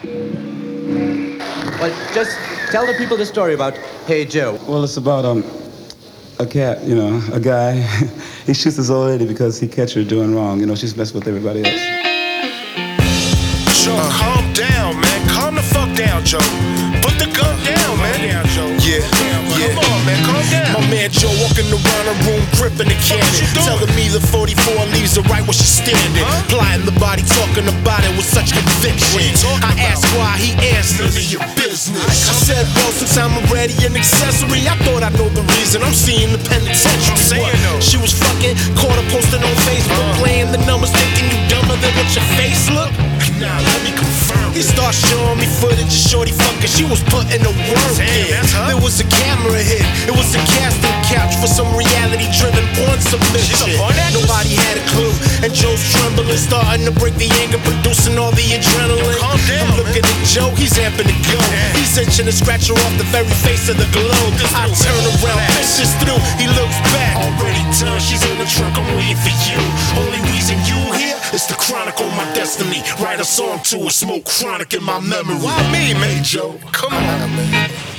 Well, just tell the people the story about Hey Joe. Well, it's about a cat, you know, a guy. He shoots his old lady because he catch her doing wrong. You know, she's messing with everybody else. Joe, calm down, man. Calm the fuck down, Joe. Put the gun down, man. Yeah. Come on, man. Calm down. My man Joe walking around a room, gripping the cannon, telling me the 44 leaves her right where she's standing. Plotting the body, talking about it with such conviction. I asked why, he answered, none of your business. I said, well, since I'm already an accessory, I thought I know the reason I'm seeing the penitentiary. She was fucking, caught her posting on Facebook, playing the numbers, thinking you dumber than what your face look. Now let me confirm. He starts showing me footage of shorty fucking. She was putting the work in. There was a camera hit. It was a casting couch for some reality-driven porn submission. Nobody had a clue, and Joe's trembling, starting to break the anger, producing all the adrenaline. I'm looking at Joe, he's amping to go. He's itching to scratch her off the very face of the globe. I turn around, pisses through. He looks back. Already done. She's in the trunk. I'm waiting for you. Only reason you here is to chronicle my destiny. Write a song to a smoke chronic in my memory. Why me, man, Joe? Come on, man.